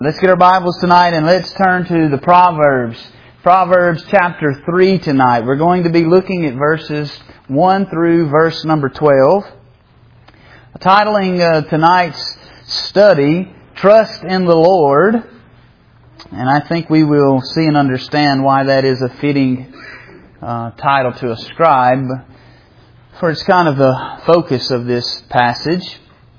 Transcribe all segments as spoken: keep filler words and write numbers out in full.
Let's get our Bibles tonight and let's turn to the Proverbs. Proverbs chapter three tonight. We're going to be looking at verses one through verse number twelve. Titling uh, tonight's study, Trust in the Lord. And I think we will see and understand why that is a fitting uh, title to ascribe. For it's kind of the focus of this passage.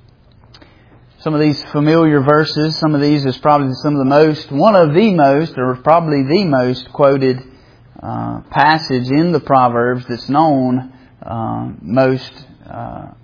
Some of these familiar verses, some of these is probably some of the most, one of the most, or probably the most quoted uh, passage in the Proverbs that's known uh, most uh,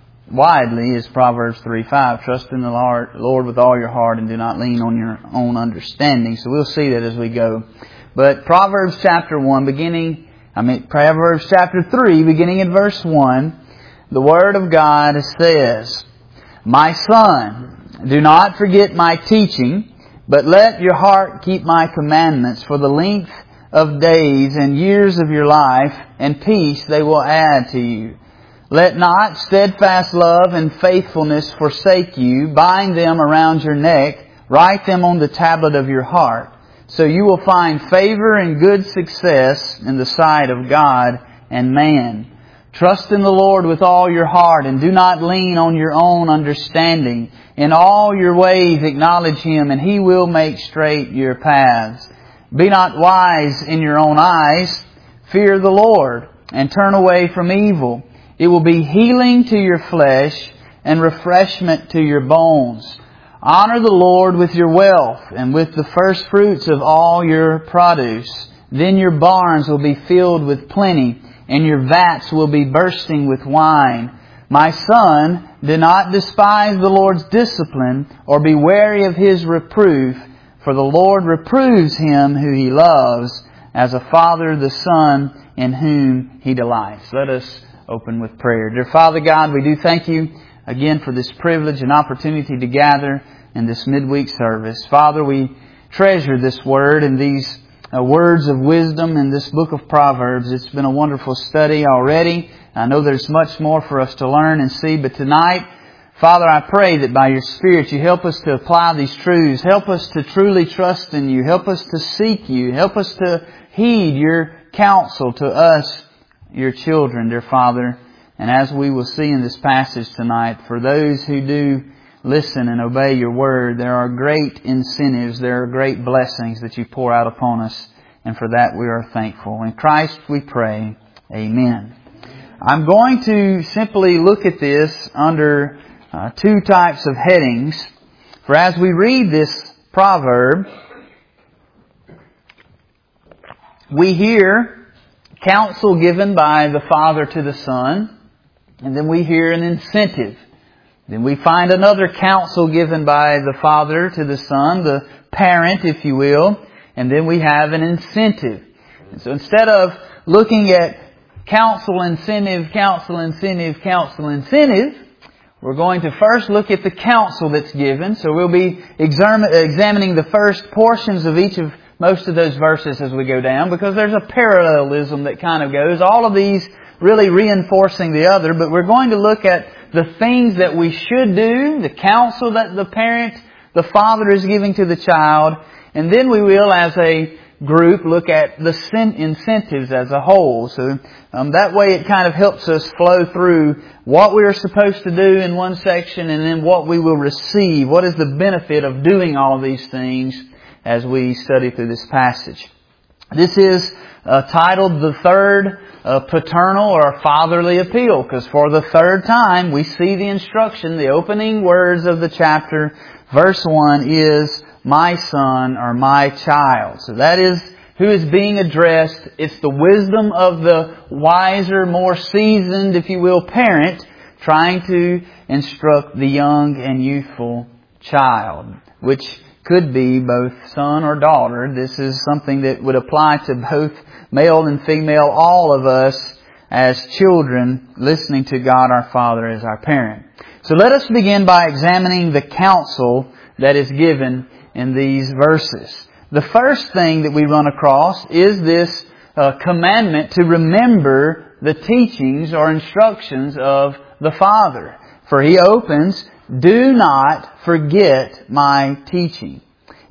widely is Proverbs three five. Trust in the Lord, Lord with all your heart and do not lean on your own understanding. So we'll see that as we go. But Proverbs chapter one, beginning, I mean Proverbs chapter three, beginning in verse one, the Word of God says, My son, do not forget my teaching, but let your heart keep my commandments, for the length of days and years of your life and peace they will add to you. Let not steadfast love and faithfulness forsake you. Bind them around your neck. Write them on the tablet of your heart. So you will find favor and good success in the sight of God and man. Trust in the Lord with all your heart and do not lean on your own understanding. In all your ways acknowledge Him and He will make straight your paths. Be not wise in your own eyes. Fear the Lord and turn away from evil. It will be healing to your flesh and refreshment to your bones. Honor the Lord with your wealth and with the first fruits of all your produce. Then your barns will be filled with plenty, and your vats will be bursting with wine. My son, do not despise the Lord's discipline, or be wary of His reproof, for the Lord reproves him who He loves, as a father the son in whom He delights. Let us open with prayer. Dear Father God, we do thank You again for this privilege and opportunity to gather in this midweek service. Father, we treasure this Word and these Uh, words of wisdom in this book of Proverbs. It's been a wonderful study already. I know there's much more for us to learn and see, but tonight, Father, I pray that by Your Spirit You help us to apply these truths. Help us to truly trust in You. Help us to seek You. Help us to heed Your counsel to us, Your children, dear Father. And as we will see in this passage tonight, for those who do listen and obey Your Word, there are great incentives, there are great blessings that You pour out upon us, and for that we are thankful. In Christ we pray. Amen. I'm going to simply look at this under uh, two types of headings. For as we read this proverb, we hear counsel given by the father to the son, and then we hear an incentive. Then we find another counsel given by the father to the son, the parent, if you will. And then we have an incentive. And so instead of looking at counsel, incentive, counsel, incentive, counsel, incentive, we're going to first look at the counsel that's given. So we'll be examining the first portions of each of most of those verses as we go down, because there's a parallelism that kind of goes. All of these really reinforcing the other, but we're going to look at the things that we should do, the counsel that the parent, the father is giving to the child, and then we will, as a group, look at the incentives as a whole. So um, that way it kind of helps us flow through what we are supposed to do in one section and then what we will receive. What is the benefit of doing all of these things as we study through this passage. This is uh, titled The Third uh, Paternal or Fatherly Appeal, because for the third time we see the instruction, the opening words of the chapter, verse one is, my son or my child. So that is who is being addressed. It's the wisdom of the wiser, more seasoned, if you will, parent trying to instruct the young and youthful child, which could be both son or daughter. This is something that would apply to both male and female, all of us as children listening to God our Father as our parent. So let us begin by examining the counsel that is given in these verses. The first thing that we run across is this uh, commandment to remember the teachings or instructions of the Father. For He opens, do not forget my teaching.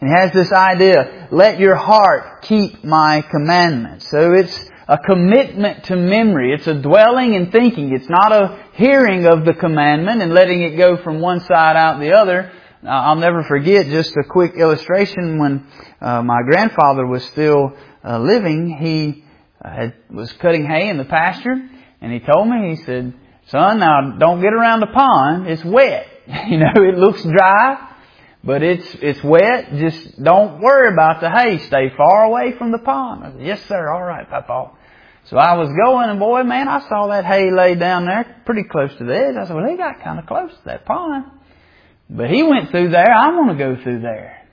He has this idea, let your heart keep my commandments. So it's a commitment to memory. It's a dwelling and thinking. It's not a hearing of the commandment and letting it go from one side out the other. I'll never forget just a quick illustration. When uh, my grandfather was still uh, living, he uh, had, was cutting hay in the pasture, and he told me, he said, son, now don't get around the pond. It's wet. You know, it looks dry, but it's it's wet. Just don't worry about the hay. Stay far away from the pond. I said, yes, sir. All right, Papa. So I was going, and boy, man, I saw that hay laid down there pretty close to the edge. I said, well, they got kind of close to that pond. But he went through there. I want to go through there.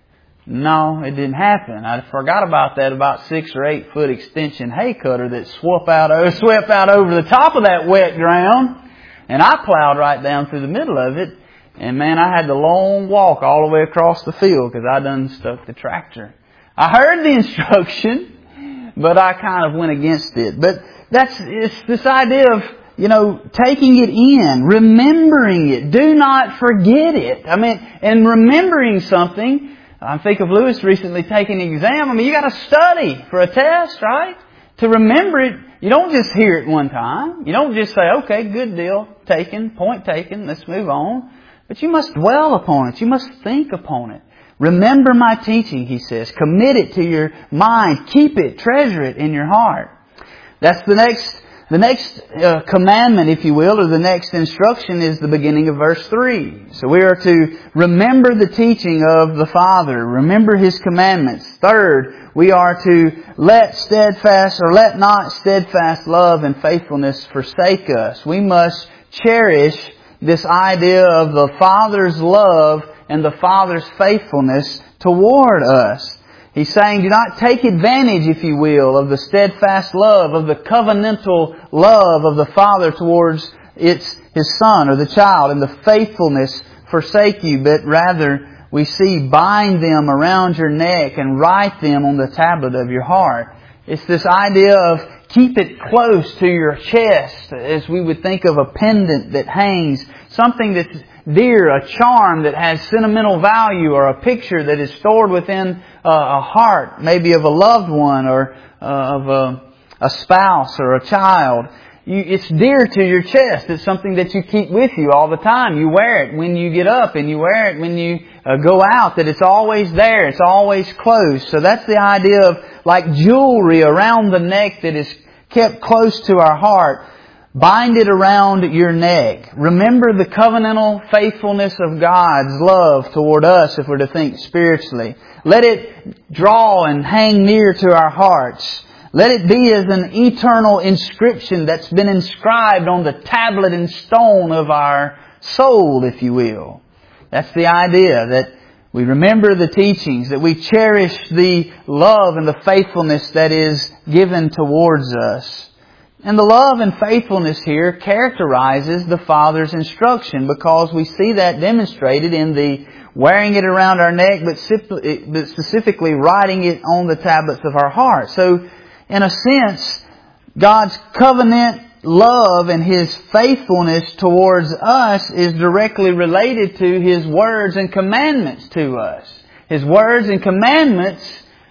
No, it didn't happen. I forgot about that about six or eight foot extension hay cutter that swept out, swept out over the top of that wet ground. And I plowed right down through the middle of it. And man, I had the long walk all the way across the field because I done stuck the tractor. I heard the instruction, but I kind of went against it. But that's, it's this idea of, you know, taking it in, remembering it. Do not forget it. I mean, and remembering something, I think of Lewis recently taking an exam. I mean, you got to study for a test, right? To remember it, you don't just hear it one time. You don't just say, okay, good deal, taken, point taken, let's move on. But you must dwell upon it. You must think upon it. Remember my teaching, he says. Commit it to your mind. Keep it, treasure it in your heart. That's the next The next uh, commandment, if you will, or the next instruction is the beginning of verse three. So we are to remember the teaching of the Father. Remember His commandments. Third, we are to let steadfast or let not steadfast love and faithfulness forsake us. We must cherish this idea of the Father's love and the Father's faithfulness toward us. He's saying, do not take advantage, if you will, of the steadfast love, of the covenantal love of the Father towards its His Son or the child, and the faithfulness forsake you, but rather we see bind them around your neck and write them on the tablet of your heart. It's this idea of keep it close to your chest, as we would think of a pendant that hangs, something that's dear, a charm that has sentimental value, or a picture that is stored within uh, a heart, maybe of a loved one or uh, of a, a spouse or a child. You, it's dear to your chest. It's something that you keep with you all the time. You wear it when you get up and you wear it when you uh, go out, that it's always there. It's always close. So that's the idea of like jewelry around the neck that is kept close to our heart. Bind it around your neck. Remember the covenantal faithfulness of God's love toward us, if we're to think spiritually. Let it draw and hang near to our hearts. Let it be as an eternal inscription that's been inscribed on the tablet and stone of our soul, if you will. That's the idea, that we remember the teachings, that we cherish the love and the faithfulness that is given towards us. And the love and faithfulness here characterizes the Father's instruction, because we see that demonstrated in the wearing it around our neck, but specifically writing it on the tablets of our heart. So, in a sense, God's covenant love and His faithfulness towards us is directly related to His words and commandments to us. His words and commandments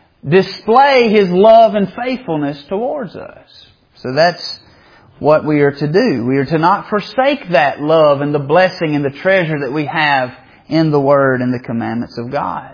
display His love and faithfulness towards us. So that's what we are to do. We are to not forsake that love and the blessing and the treasure that we have in the Word and the commandments of God.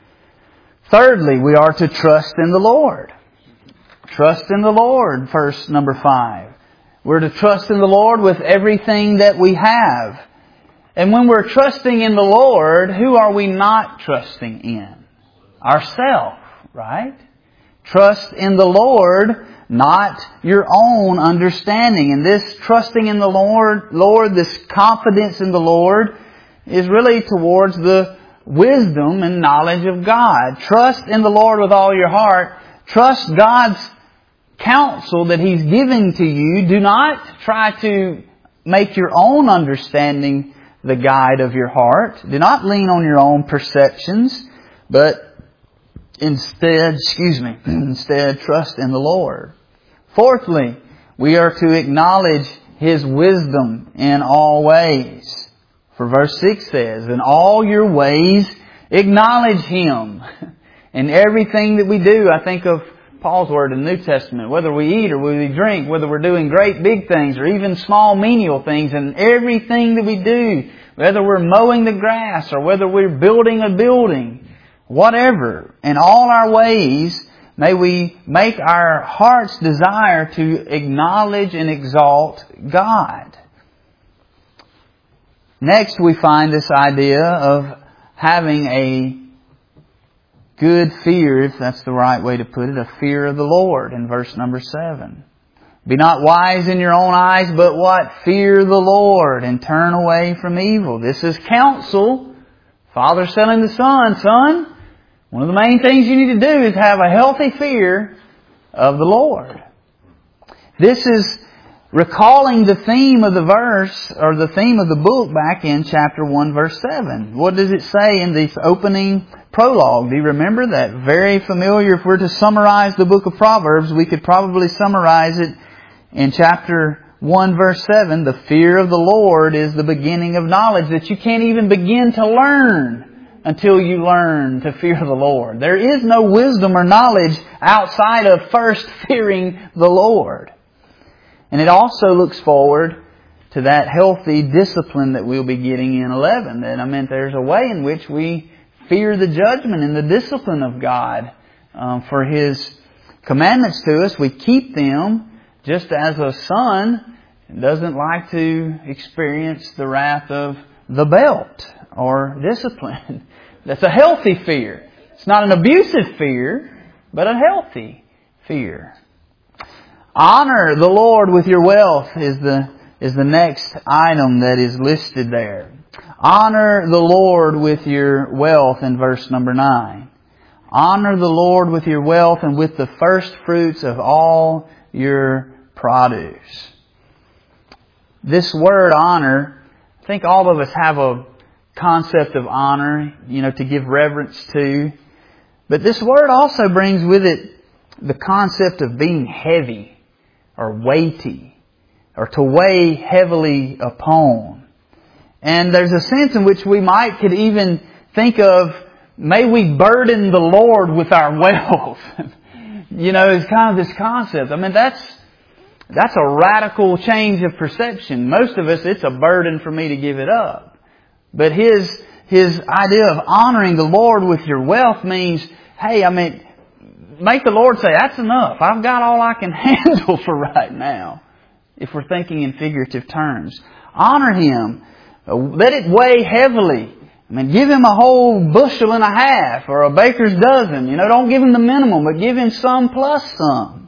Thirdly, we are to trust in the Lord. Trust in the Lord, verse number five. We're to trust in the Lord with everything that we have. And when we're trusting in the Lord, who are we not trusting in? Ourselves, right? Trust in the Lord, not your own understanding. And this trusting in the Lord, Lord, this confidence in the Lord is really towards the wisdom and knowledge of God. Trust in the Lord with all your heart. Trust God's counsel that He's giving to you. Do not try to make your own understanding the guide of your heart. Do not lean on your own perceptions, but instead, excuse me, instead trust in the Lord. Fourthly, we are to acknowledge His wisdom in all ways. For verse six says, in all your ways acknowledge Him. In everything that we do, I think of Paul's word in the New Testament, whether we eat or whether we drink, whether we're doing great big things or even small menial things, and everything that we do, whether we're mowing the grass or whether we're building a building, whatever, in all our ways, may we make our heart's desire to acknowledge and exalt God. Next, we find this idea of having a good fear, if that's the right way to put it, a fear of the Lord in verse number seven. Be not wise in your own eyes, but what? Fear the Lord and turn away from evil. This is counsel. Father's telling the Son, Son, one of the main things you need to do is have a healthy fear of the Lord. This is recalling the theme of the verse, or the theme of the book back in chapter one, verse seven. What does it say in this opening prologue? Do you remember that? Very familiar. If we're to summarize the book of Proverbs, we could probably summarize it in chapter one, verse seven. The fear of the Lord is the beginning of knowledge, that you can't even begin to learn until you learn to fear the Lord. There is no wisdom or knowledge outside of first fearing the Lord. And it also looks forward to that healthy discipline that we'll be getting in eleven. That I meant there's a way in which we fear the judgment and the discipline of God um, for His commandments to us. We keep them just as a son doesn't like to experience the wrath of the belt or discipline. That's a healthy fear. It's not an abusive fear, but a healthy fear. Honor the Lord with your wealth is the is the next item that is listed there. Honor the Lord with your wealth in verse number nine. Honor the Lord with your wealth and with the first fruits of all your produce. This word honor, I think all of us have a concept of honor, you know, to give reverence to. But this word also brings with it the concept of being heavy or weighty, or to weigh heavily upon. And there's a sense in which we might could even think of, may we burden the Lord with our wealth. You know, it's kind of this concept. I mean, that's that's a radical change of perception. Most of us, it's a burden for me to give it up. But his his idea of honoring the Lord with your wealth means, hey, I mean, make the Lord say, that's enough. I've got all I can handle for right now. If we're thinking in figurative terms. Honor Him. Let it weigh heavily. I mean, give Him a whole bushel and a half or a baker's dozen. You know, don't give Him the minimum, but give Him some plus some.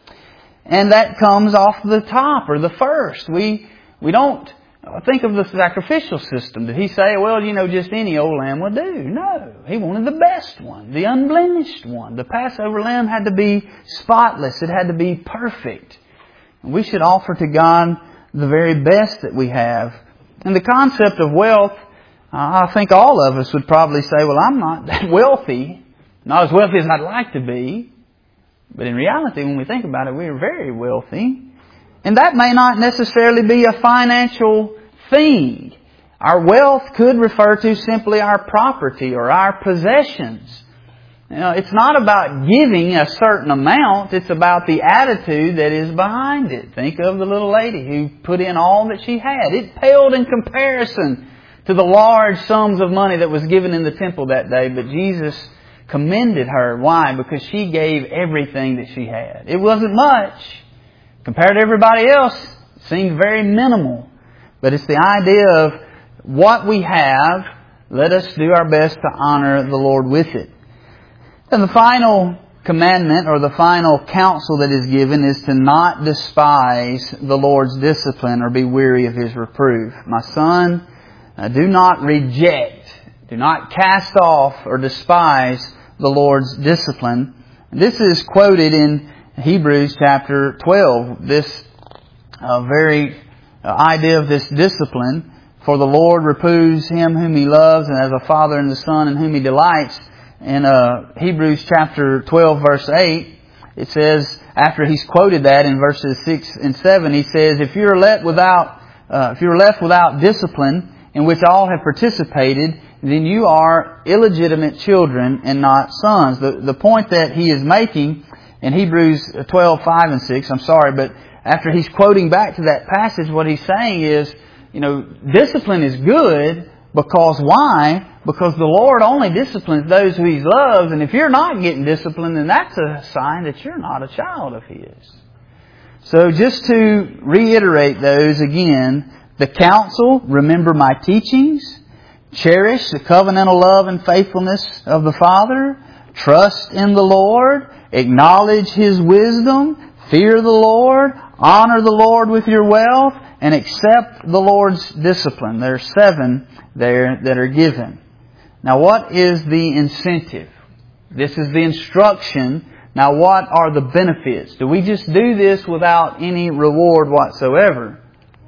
And that comes off the top or the first. We, we don't think of the sacrificial system. Did He say, well, you know, just any old lamb will do? No. He wanted the best one, the unblemished one. The Passover lamb had to be spotless. It had to be perfect. We should offer to God the very best that we have. And the concept of wealth, I think all of us would probably say, well, I'm not that wealthy. Not as wealthy as I'd like to be. But in reality, when we think about it, we are very wealthy. And that may not necessarily be a financial thing. Our wealth could refer to simply our property or our possessions. You know, it's not about giving a certain amount. It's about the attitude that is behind it. Think of the little lady who put in all that she had. It paled in comparison to the large sums of money that was given in the temple that day. But Jesus commended her. Why? Because she gave everything that she had. It wasn't much. Compared to everybody else, it seemed very minimal. But it's the idea of what we have, let us do our best to honor the Lord with it. And the final commandment or the final counsel that is given is to not despise the Lord's discipline or be weary of His reproof. My son, do not reject, do not cast off or despise the Lord's discipline. This is quoted in Hebrews chapter twelve. This uh, very uh, idea of this discipline. For the Lord reproves him whom He loves, and as a father and the son in whom He delights. In uh, Hebrews chapter twelve, verse eight, it says, after he's quoted that in verses six and seven, he says, if you are left without, uh, if you are left without discipline, in which all have participated, then you are illegitimate children and not sons. The, the point that he is making in Hebrews twelve, five and six, I'm sorry, but after he's quoting back to that passage, what he's saying is, you know, discipline is good because why? Because the Lord only disciplines those who He loves, and if you're not getting disciplined, then that's a sign that you're not a child of His. So just to reiterate those again, the counsel, remember my teachings, cherish the covenantal love and faithfulness of the Father, trust in the Lord, acknowledge His wisdom, fear the Lord, honor the Lord with your wealth, and accept the Lord's discipline. There are seven there that are given. Now what is the incentive? This is the instruction. Now what are the benefits? Do we just do this without any reward whatsoever?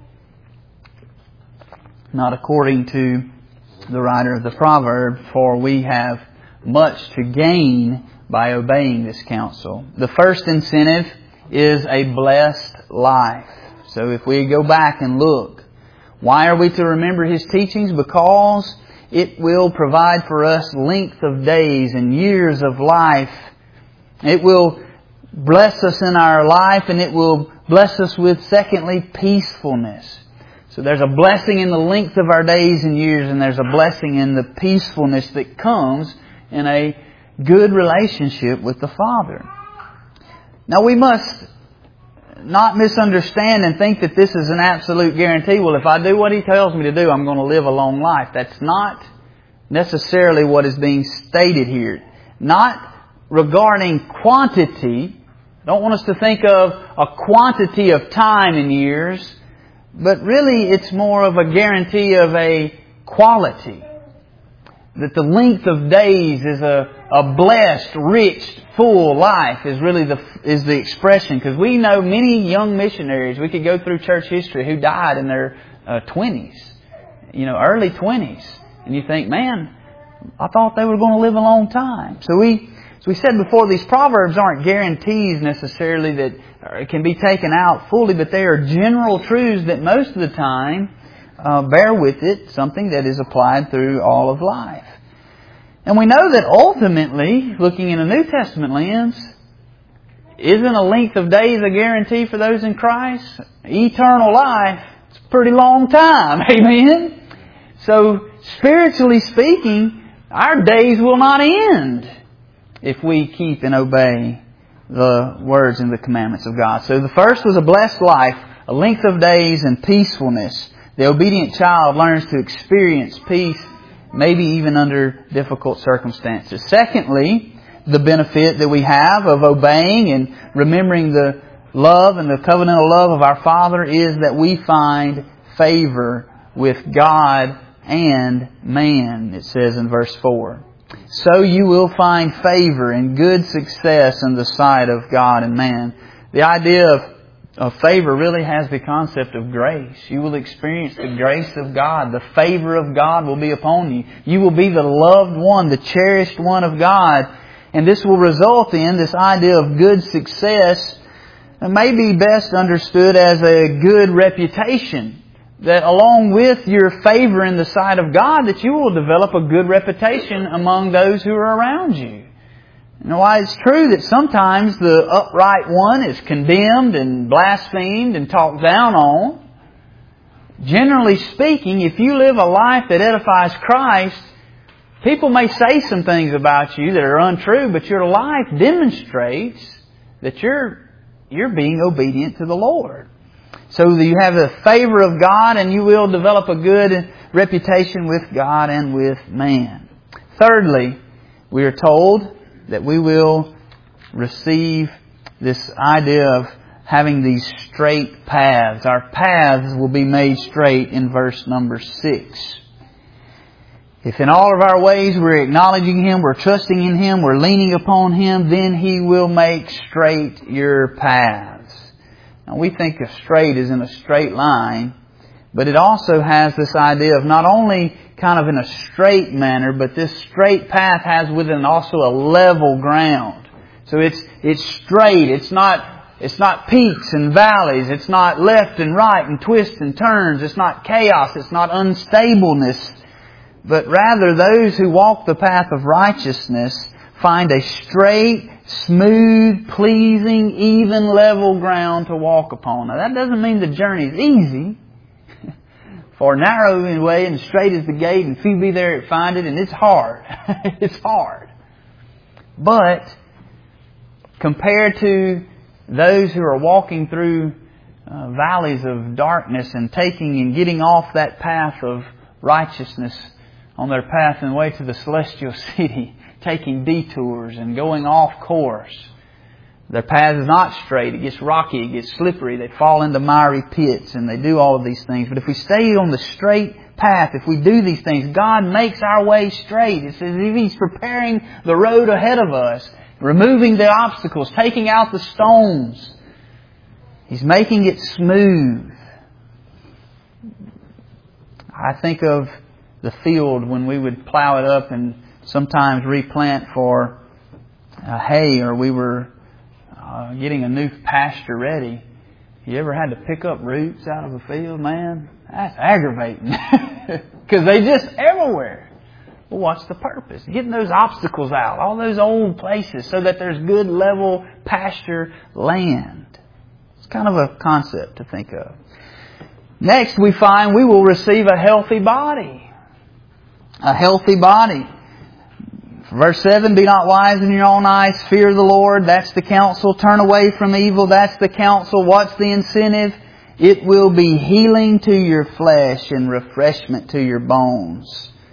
Not according to the writer of the proverb, for we have much to gain by obeying this counsel. The first incentive is a blessed life. So if we go back and look, why are we to remember His teachings? Because it will provide for us length of days and years of life. It will bless us in our life, and it will bless us with, secondly, peacefulness. So there's a blessing in the length of our days and years, and there's a blessing in the peacefulness that comes in a good relationship with the Father. Now we must not misunderstand and think that this is an absolute guarantee. Well, if I do what He tells me to do, I'm going to live a long life. That's not necessarily what is being stated here. Not regarding quantity. I don't want us to think of a quantity of time in years, but really it's more of a guarantee of a quality. That the length of days is a, a blessed, rich, full life is really the is the expression. Because we know many young missionaries, we could go through church history, who died in their uh, twenties, you know, early twenties. And you think, man, I thought they were going to live a long time. So we, as we said before, these proverbs aren't guarantees necessarily that it can be taken out fully, but they are general truths that most of the time uh, bear with it something that is applied through all of life. And we know that ultimately, looking in a New Testament lens, isn't a length of days a guarantee for those in Christ? Eternal life, it's a pretty long time. Amen? So, spiritually speaking, our days will not end if we keep and obey the words and the commandments of God. So the first was a blessed life, a length of days and peacefulness. The obedient child learns to experience peace, maybe even under difficult circumstances. Secondly, the benefit that we have of obeying and remembering the love and the covenantal love of our Father is that we find favor with God and man, it says in verse four. So you will find favor and good success in the sight of God and man. The idea of, of favor really has the concept of grace. You will experience the grace of God. The favor of God will be upon you. You will be the loved one, the cherished one of God. And this will result in this idea of good success. It may be best understood as a good reputation. That along with your favor in the sight of God, that you will develop a good reputation among those who are around you. You know why? It's true that sometimes the upright one is condemned and blasphemed and talked down on. Generally speaking, if you live a life that edifies Christ, people may say some things about you that are untrue, but your life demonstrates that you're you're being obedient to the Lord. So that you have the favor of God, and you will develop a good reputation with God and with man. Thirdly, we are told that we will receive this idea of having these straight paths. Our paths will be made straight in verse number six. If in all of our ways we're acknowledging Him, we're trusting in Him, we're leaning upon Him, then He will make straight your paths. Now we think of straight as in a straight line, but it also has this idea of not only kind of in a straight manner, but this straight path has within also a level ground. So it's it's straight. It's not it's not peaks and valleys. It's not left and right and twists and turns. It's not chaos. It's not unstableness. but rather those who walk the path of righteousness find a straight, smooth, pleasing, even, level ground to walk upon. Now that doesn't mean the journey is easy. For narrow in the way and straight is the gate, and few be there that find it, and it's hard. It's hard. But compared to those who are walking through uh, valleys of darkness and taking and getting off that path of righteousness on their path and way to the celestial city, taking detours and going off course, their path is not straight. It gets rocky. It gets slippery. They fall into miry pits and they do all of these things. But if we stay on the straight path, if we do these things, God makes our way straight. It's as if He's preparing the road ahead of us, removing the obstacles, taking out the stones. He's making it smooth. I think of the field when we would plow it up and sometimes replant for uh, hay, or we were Uh, getting a new pasture ready. You ever had to pick up roots out of a field, man? That's aggravating. Because they just everywhere. Well, what's the purpose? Getting those obstacles out, all those old places, so that there's good level pasture land. It's kind of a concept to think of. Next, we find we will receive a healthy body. A healthy body. Verse seven, be not wise in your own eyes, fear the Lord. That's the counsel. Turn away from evil. That's the counsel. What's the incentive? It will be healing to your flesh and refreshment to your bones.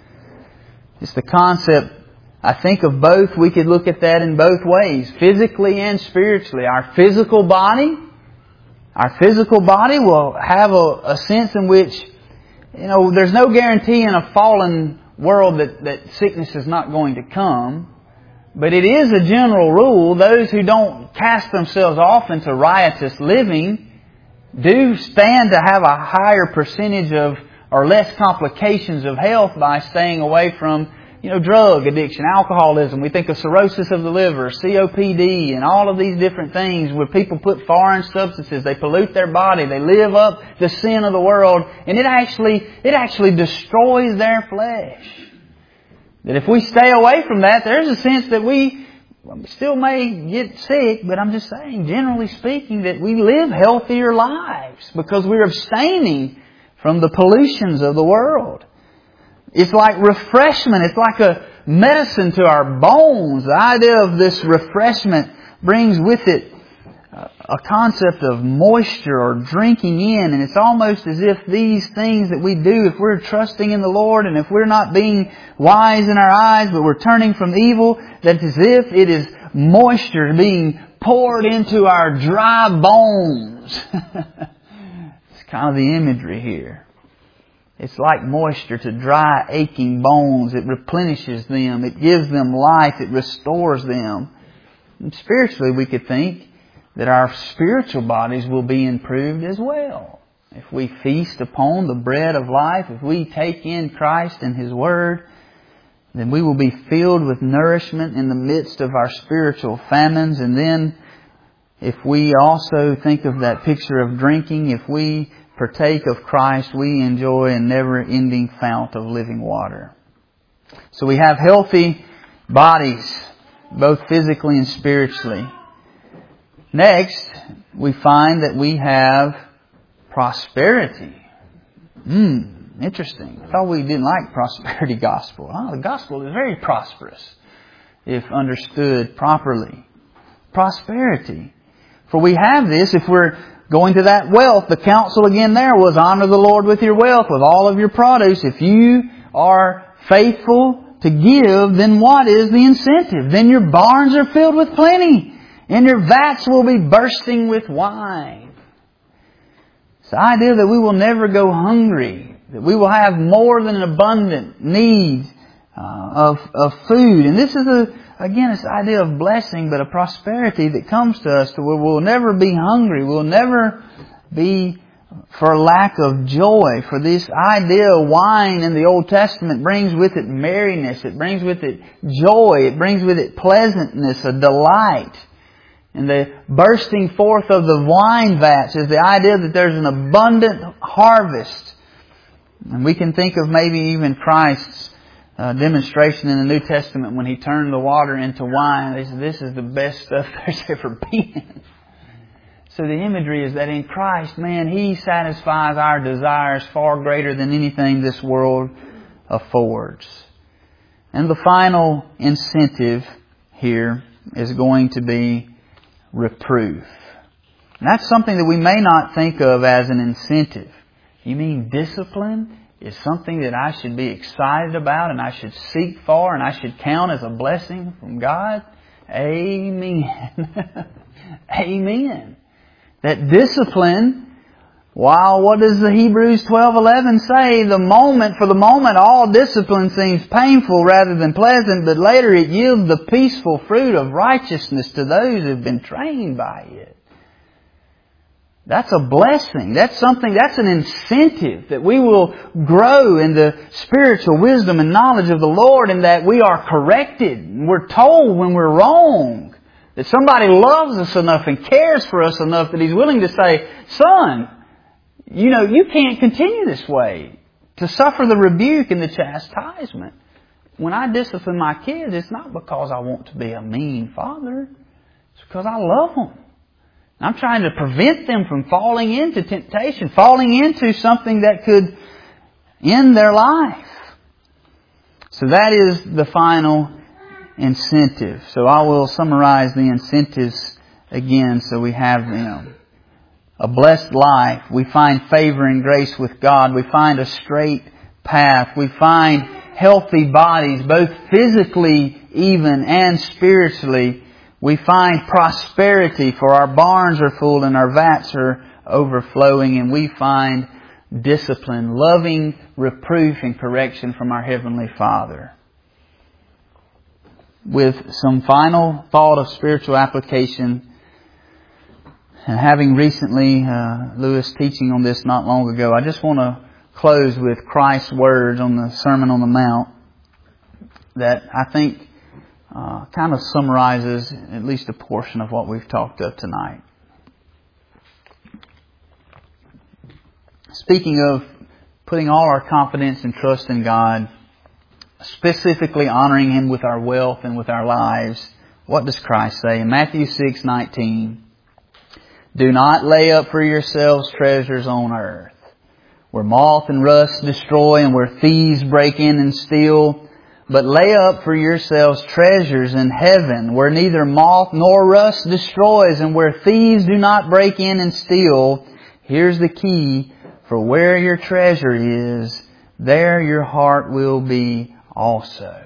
It's the concept, I think, of both. We could look at that in both ways, physically and spiritually. Our physical body, our physical body will have a, a sense in which, you know, there's no guarantee in a fallen world that, that sickness is not going to come. But it is a general rule, those who don't cast themselves off into riotous living do stand to have a higher percentage of, or less complications of health by staying away from, you know, drug addiction, alcoholism. We think of cirrhosis of the liver, C O P D, and all of these different things where people put foreign substances, they pollute their body, they live up the sin of the world, and it actually, it actually destroys their flesh. That if we stay away from that, there's a sense that we still may get sick, but I'm just saying, generally speaking, that we live healthier lives because we're abstaining from the pollutions of the world. It's like refreshment. It's like a medicine to our bones. The idea of this refreshment brings with it a concept of moisture or drinking in. And it's almost as if these things that we do, if we're trusting in the Lord and if we're not being wise in our eyes, but we're turning from evil, that it's as if it is moisture being poured into our dry bones. It's kind of the imagery here. It's like moisture to dry, aching bones. It replenishes them. It gives them life. It restores them. And spiritually, we could think that our spiritual bodies will be improved as well. If we feast upon the bread of life, if we take in Christ and His Word, then we will be filled with nourishment in the midst of our spiritual famines. And then, if we also think of that picture of drinking, if we partake of Christ, we enjoy a never-ending fount of living water. So we have healthy bodies, both physically and spiritually. Next, we find that we have prosperity. Hmm, interesting. I thought we didn't like prosperity gospel. Oh, the gospel is very prosperous if understood properly. Prosperity. For we have this, if we're going to that wealth, the counsel again there was honor the Lord with your wealth, with all of your produce. If you are faithful to give, then what is the incentive? Then your barns are filled with plenty, and your vats will be bursting with wine. It's the idea that we will never go hungry, that we will have more than an abundant need uh, of, of food. And this is a Again, it's the idea of blessing, but a prosperity that comes to us to where we'll never be hungry. We'll never be for lack of joy. For this idea of wine in the Old Testament brings with it merriness. It brings with it joy. It brings with it pleasantness, a delight. And the bursting forth of the wine vats is the idea that there's an abundant harvest. And we can think of maybe even Christ's uh, demonstration in the New Testament when He turned the water into wine. They said, this is the best stuff there's ever been. So the imagery is that in Christ, man, He satisfies our desires far greater than anything this world affords. And the final incentive here is going to be reproof. And that's something that we may not think of as an incentive. You mean discipline is something that I should be excited about and I should seek for and I should count as a blessing from God? Amen. Amen. That discipline, while what does the Hebrews twelve eleven say? The moment, for the moment, all discipline seems painful rather than pleasant, but later it yields the peaceful fruit of righteousness to those who have been trained by it. That's a blessing. That's something, that's an incentive that we will grow in the spiritual wisdom and knowledge of the Lord, and that we are corrected. We're told when we're wrong. That somebody loves us enough and cares for us enough that He's willing to say, son, you know, you can't continue this way. To suffer the rebuke and the chastisement. When I discipline my kids, it's not because I want to be a mean father. It's because I love them. I'm trying to prevent them from falling into temptation, falling into something that could end their life. So that is the final incentive. So I will summarize the incentives again so we have them. A blessed life. We find favor and grace with God. We find a straight path. We find healthy bodies, both physically even and spiritually. We find prosperity, for our barns are full and our vats are overflowing. And we find discipline, loving reproof and correction from our Heavenly Father. With some final thought of spiritual application, and having recently uh, Lewis teaching on this not long ago, I just want to close with Christ's words on the Sermon on the Mount that I think uh, kind of summarizes at least a portion of what we've talked of tonight. Speaking of putting all our confidence and trust in God, specifically honoring Him with our wealth and with our lives, what does Christ say? In Matthew six nineteen, do not lay up for yourselves treasures on earth, where moth and rust destroy and where thieves break in and steal, but lay up for yourselves treasures in heaven, where neither moth nor rust destroys and where thieves do not break in and steal. Here's the key, for where your treasure is, there your heart will be also.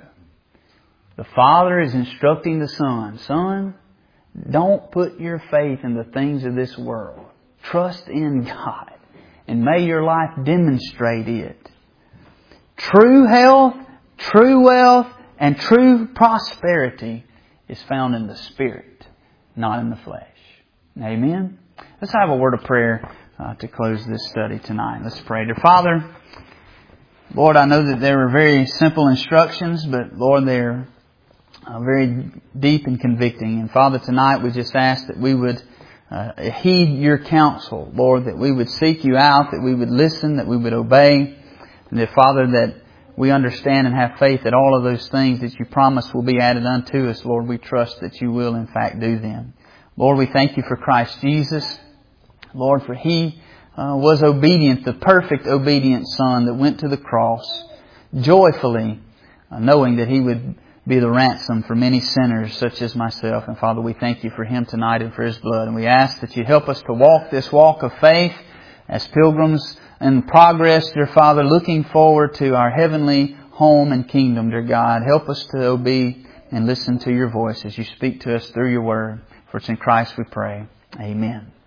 The Father is instructing the Son, Son, don't put your faith in the things of this world. Trust in God, and may your life demonstrate it. True health, true wealth, and true prosperity is found in the Spirit, not in the flesh. Amen? Let's have a word of prayer uh, to close this study tonight. Let's pray. Dear Father, Lord, I know that there are very simple instructions, but Lord, they're uh, very deep and convicting. And Father, tonight we just ask that we would uh, heed Your counsel, Lord, that we would seek You out, that we would listen, that we would obey. And that, Father, that we understand and have faith that all of those things that You promised will be added unto us, Lord, we trust that You will in fact do them. Lord, we thank You for Christ Jesus. Lord, for He Uh, was obedient, the perfect obedient Son that went to the cross joyfully, uh, knowing that He would be the ransom for many sinners such as myself. And Father, we thank You for Him tonight and for His blood. And we ask that You help us to walk this walk of faith as pilgrims in progress, dear Father, looking forward to our heavenly home and kingdom, dear God. Help us to obey and listen to Your voice as You speak to us through Your word. For it's in Christ we pray. Amen.